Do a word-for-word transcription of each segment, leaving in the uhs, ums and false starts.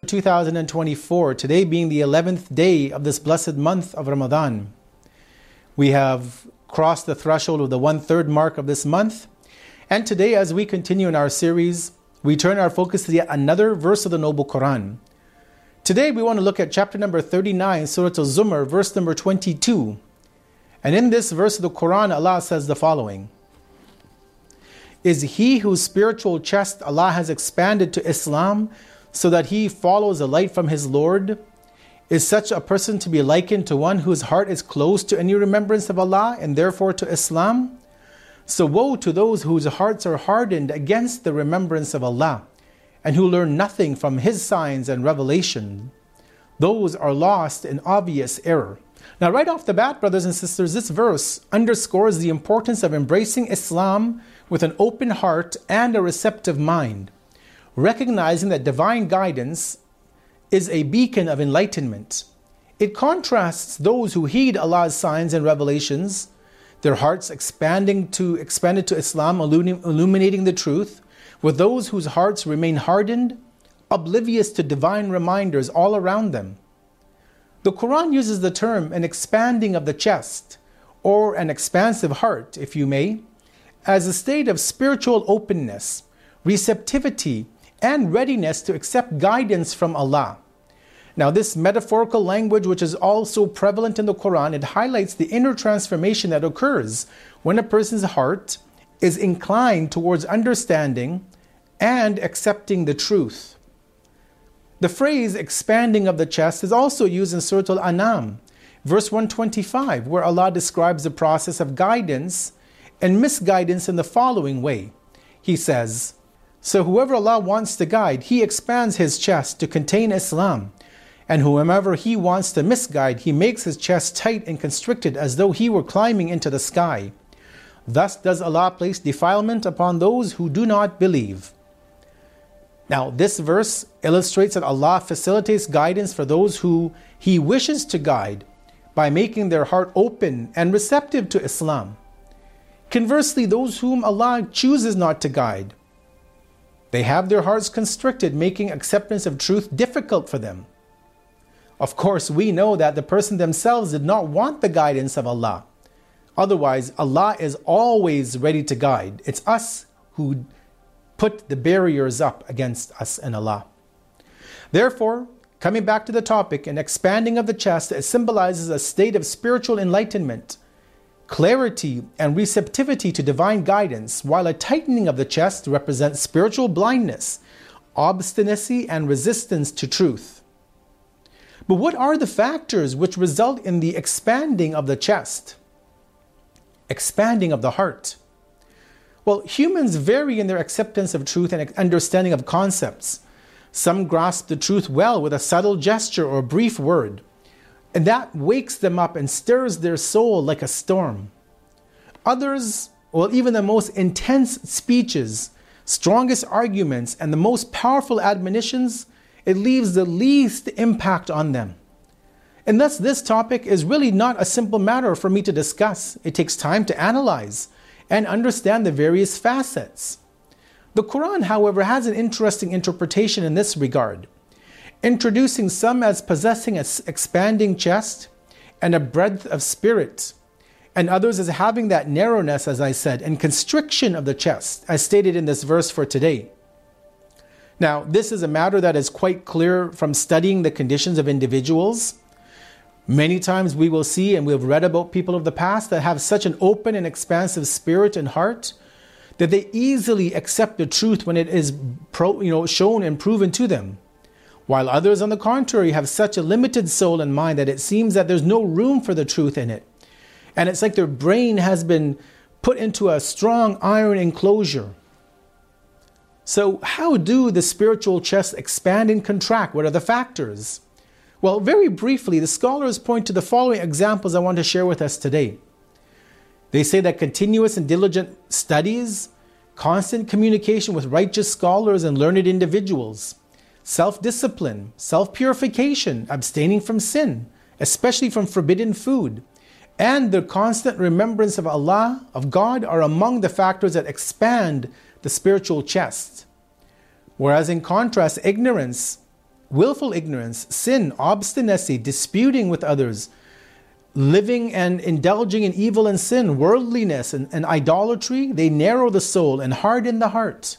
two thousand twenty-four, today being the eleventh day of this blessed month of Ramadan. We have crossed the threshold of the one-third mark of this month. And today, as we continue in our series, we turn our focus to yet another verse of the Noble Quran. Today, we want to look at chapter number thirty-nine, Surah Al-Zumar, verse number twenty-two. And in this verse of the Quran, Allah says the following: Is he whose spiritual chest Allah has expanded to Islam so that he follows a light from his Lord? Is such a person to be likened to one whose heart is closed to any remembrance of Allah and therefore to Islam? So woe to those whose hearts are hardened against the remembrance of Allah and who learn nothing from His signs and revelation. Those are lost in obvious error. Now, right off the bat, brothers and sisters, this verse underscores the importance of embracing Islam with an open heart and a receptive mind, recognizing that divine guidance is a beacon of enlightenment. It contrasts those who heed Allah's signs and revelations, their hearts expanding to expanded to Islam, illuminating the truth, with those whose hearts remain hardened, oblivious to divine reminders all around them. The Quran uses the term an expanding of the chest, or an expansive heart, if you may, as a state of spiritual openness, receptivity, and readiness to accept guidance from Allah. Now, this metaphorical language, which is also prevalent in the Quran, it highlights the inner transformation that occurs when a person's heart is inclined towards understanding and accepting the truth. The phrase expanding of the chest is also used in Surah Al-An'am, verse one twenty-five, where Allah describes the process of guidance and misguidance in the following way. He says, So whoever Allah wants to guide, He expands his chest to contain Islam. And whomever He wants to misguide, He makes his chest tight and constricted as though he were climbing into the sky. Thus does Allah place defilement upon those who do not believe. Now, this verse illustrates that Allah facilitates guidance for those who He wishes to guide by making their heart open and receptive to Islam. Conversely, those whom Allah chooses not to guide, they have their hearts constricted, making acceptance of truth difficult for them. Of course, we know that the person themselves did not want the guidance of Allah. Otherwise, Allah is always ready to guide. It's us who put the barriers up against us and Allah. Therefore, coming back to the topic, an expanding of the chest, it symbolizes a state of spiritual enlightenment, clarity, and receptivity to divine guidance, while a tightening of the chest represents spiritual blindness, obstinacy, and resistance to truth. But what are the factors which result in the expanding of the chest? Expanding of the heart. Well, humans vary in their acceptance of truth and understanding of concepts. Some grasp the truth well with a subtle gesture or brief word, and that wakes them up and stirs their soul like a storm. Others, well, even the most intense speeches, strongest arguments, and the most powerful admonitions, it leaves the least impact on them. And thus, this topic is really not a simple matter for me to discuss. It takes time to analyze and understand the various facets. The Quran, however, has an interesting interpretation in this regard, introducing some as possessing an expanding chest and a breadth of spirit, and others as having that narrowness, as I said, and constriction of the chest, as stated in this verse for today. Now, this is a matter that is quite clear from studying the conditions of individuals. Many times we will see, and we have read about people of the past that have such an open and expansive spirit and heart that they easily accept the truth when it is pro, you know, shown and proven to them. While others, on the contrary, have such a limited soul and mind that it seems that there's no room for the truth in it. And it's like their brain has been put into a strong iron enclosure. So how do the spiritual chests expand and contract? What are the factors? Well, very briefly, the scholars point to the following examples I want to share with us today. They say that continuous and diligent studies, constant communication with righteous scholars and learned individuals, self-discipline, self-purification, abstaining from sin, especially from forbidden food, and the constant remembrance of Allah, of God, are among the factors that expand the spiritual chest. Whereas in contrast, ignorance willful ignorance, sin, obstinacy, disputing with others, living and indulging in evil and sin, worldliness and, and idolatry, they narrow the soul and harden the heart.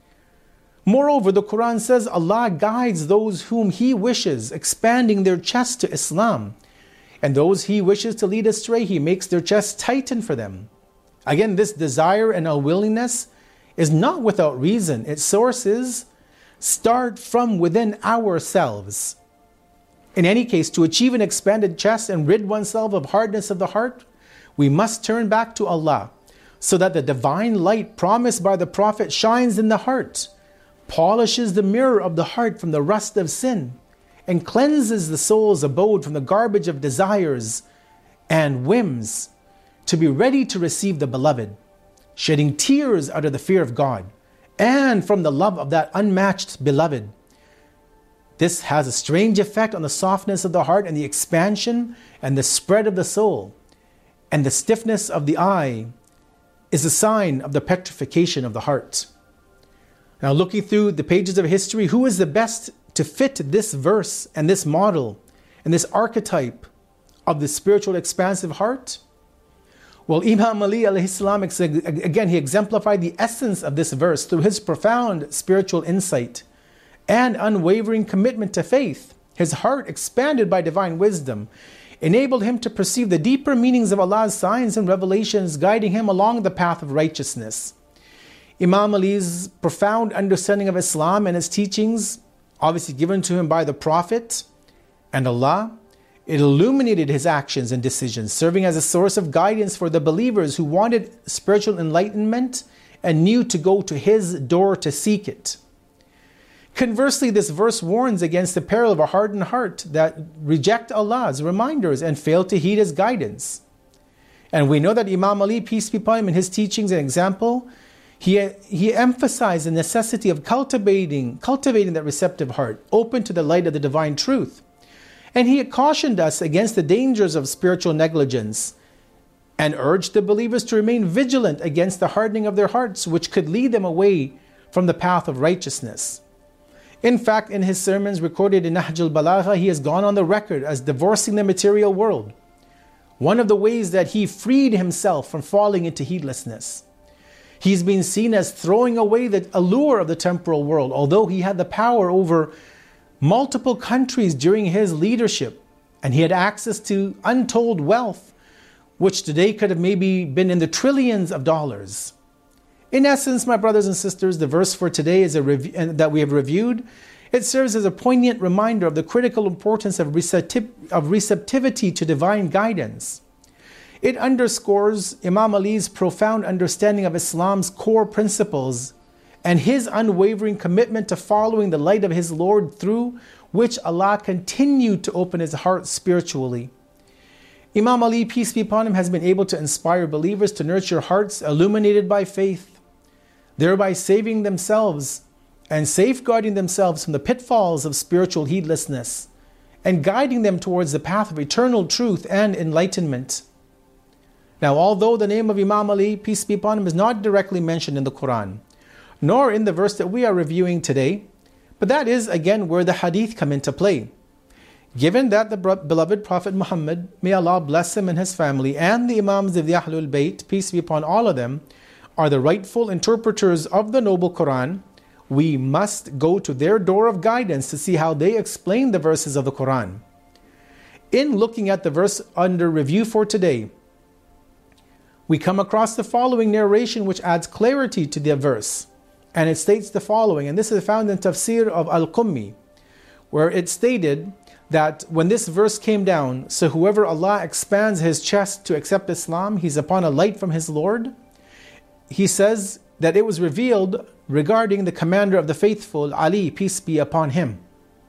Moreover, the Quran says Allah guides those whom He wishes, expanding their chest to Islam. And those He wishes to lead astray, He makes their chest tighten for them. Again, this desire and unwillingness is not without reason. Its sources start from within ourselves. In any case, to achieve an expanded chest and rid oneself of hardness of the heart, we must turn back to Allah, so that the divine light promised by the Prophet shines in the heart, polishes the mirror of the heart from the rust of sin, and cleanses the soul's abode from the garbage of desires and whims, to be ready to receive the Beloved, shedding tears out of the fear of God, and from the love of that unmatched Beloved. This has a strange effect on the softness of the heart and the expansion and the spread of the soul, and the stiffness of the eye is a sign of the petrification of the heart. Now, looking through the pages of history, who is the best to fit this verse and this model and this archetype of the spiritual expansive heart? Well, Imam Ali alayhi salam, again, he exemplified the essence of this verse through his profound spiritual insight and unwavering commitment to faith. His heart, expanded by divine wisdom, enabled him to perceive the deeper meanings of Allah's signs and revelations, guiding him along the path of righteousness. Imam Ali's profound understanding of Islam and its teachings, obviously given to him by the Prophet and Allah, it illuminated his actions and decisions, serving as a source of guidance for the believers who wanted spiritual enlightenment and knew to go to his door to seek it. Conversely, this verse warns against the peril of a hardened heart that reject Allah's reminders and fail to heed His guidance. And we know that Imam Ali, peace be upon him, in his teachings and example, he, he emphasized the necessity of cultivating, cultivating that receptive heart, open to the light of the divine truth. And he cautioned us against the dangers of spiritual negligence and urged the believers to remain vigilant against the hardening of their hearts, which could lead them away from the path of righteousness. In fact, in his sermons recorded in Nahj al-Balagha, he has gone on the record as divorcing the material world, one of the ways that he freed himself from falling into heedlessness. He's been seen as throwing away the allure of the temporal world, although he had the power over multiple countries during his leadership, and he had access to untold wealth, which today could have maybe been in the trillions of dollars. In essence, my brothers and sisters, the verse for today is a rev- that we have reviewed. It serves as a poignant reminder of the critical importance of, recepti- of receptivity to divine guidance. It underscores Imam Ali's profound understanding of Islam's core principles and his unwavering commitment to following the light of his Lord, through which Allah continued to open his heart spiritually. Imam Ali, peace be upon him, has been able to inspire believers to nurture hearts illuminated by faith, thereby saving themselves and safeguarding themselves from the pitfalls of spiritual heedlessness and guiding them towards the path of eternal truth and enlightenment. Now, although the name of Imam Ali, peace be upon him, is not directly mentioned in the Quran, nor in the verse that we are reviewing today, but that is again where the hadith come into play. Given that the beloved Prophet Muhammad, may Allah bless him and his family, and the Imams of the Ahlul Bayt, peace be upon all of them, are the rightful interpreters of the noble Quran, we must go to their door of guidance to see how they explain the verses of the Quran. In looking at the verse under review for today, we come across the following narration which adds clarity to the verse. And it states the following, and this is found in Tafsir of Al-Qummi, where it stated that when this verse came down, so whoever Allah expands his chest to accept Islam, he's upon a light from his Lord. He says that it was revealed regarding the commander of the faithful, Ali, peace be upon him.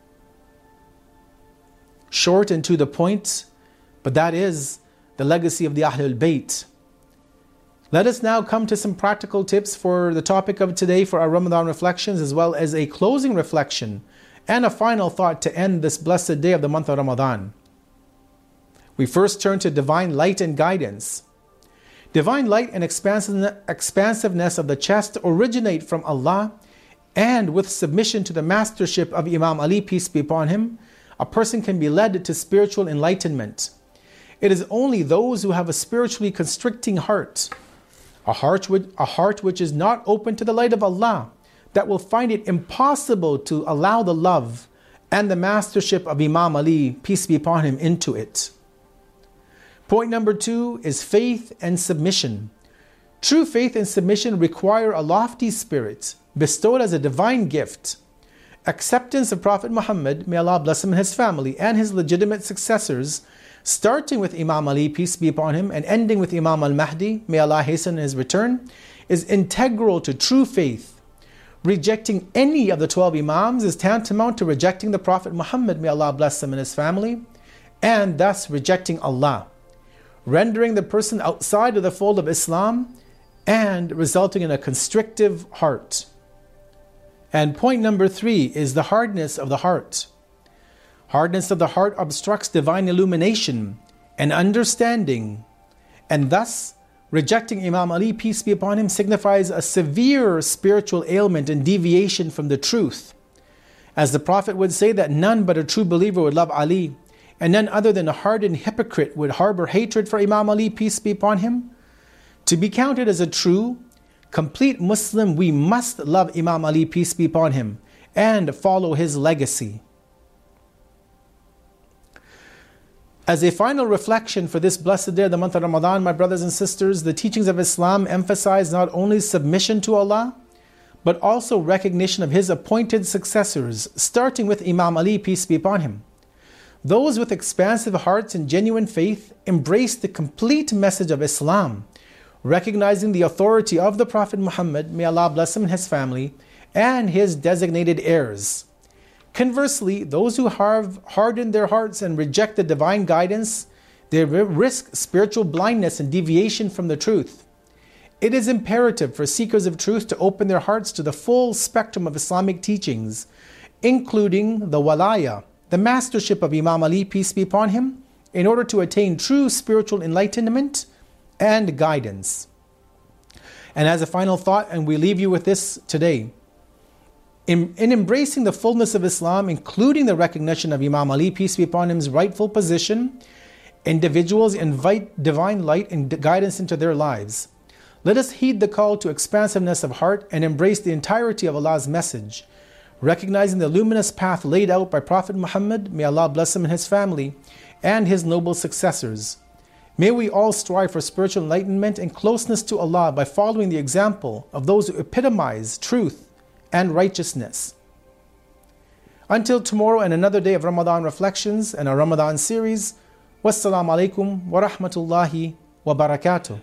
Short and to the point, but that is the legacy of the Ahlul Bayt. Let us now come to some practical tips for the topic of today for our Ramadan reflections, as well as a closing reflection and a final thought to end this blessed day of the month of Ramadan. We first turn to divine light and guidance. Divine light and expansiveness of the chest originate from Allah And with submission to the mastership of Imam Ali, peace be upon him, a person can be led to spiritual enlightenment. It is only those who have a spiritually constricting heart, a heart which, a heart which is not open to the light of Allah, that will find it impossible to allow the love and the mastership of Imam Ali, peace be upon him, into it. Point number two is faith and submission. True faith and submission require a lofty spirit, bestowed as a divine gift. Acceptance of Prophet Muhammad, may Allah bless him and his family, and his legitimate successors, starting with Imam Ali, peace be upon him, and ending with Imam al-Mahdi, may Allah hasten his return, is integral to true faith. Rejecting any of the twelve Imams is tantamount to rejecting the Prophet Muhammad, may Allah bless him and his family, and thus rejecting Allah, rendering the person outside of the fold of Islam and resulting in a constrictive heart. And point number three is the hardness of the heart. Hardness of the heart obstructs divine illumination and understanding, and thus rejecting Imam Ali, peace be upon him, signifies a severe spiritual ailment and deviation from the truth. As the Prophet would say that none but a true believer would love Ali, and none other than a hardened hypocrite would harbor hatred for Imam Ali, peace be upon him. To be counted as a true, complete Muslim, we must love Imam Ali, peace be upon him, and follow his legacy. As a final reflection for this blessed day of the month of Ramadan, my brothers and sisters, the teachings of Islam emphasize not only submission to Allah, but also recognition of His appointed successors, starting with Imam Ali, peace be upon him. Those with expansive hearts and genuine faith embrace the complete message of Islam, recognizing the authority of the Prophet Muhammad, may Allah bless him and his family, and his designated heirs. Conversely, those who have hardened their hearts and reject the divine guidance, they risk spiritual blindness and deviation from the truth. It is imperative for seekers of truth to open their hearts to the full spectrum of Islamic teachings, including the walaya, the mastership of Imam Ali, peace be upon him, in order to attain true spiritual enlightenment and guidance. And as a final thought, and we leave you with this today, In, in embracing the fullness of Islam, including the recognition of Imam Ali, peace be upon him's rightful position, individuals invite divine light and guidance into their lives. Let us heed the call to expansiveness of heart and embrace the entirety of Allah's message, recognizing the luminous path laid out by Prophet Muhammad, may Allah bless him and his family, and his noble successors. May we all strive for spiritual enlightenment and closeness to Allah by following the example of those who epitomize truth and righteousness. Until tomorrow and another day of Ramadan reflections and our Ramadan series, wassalamu alaikum wa rahmatullahi wa barakatuh.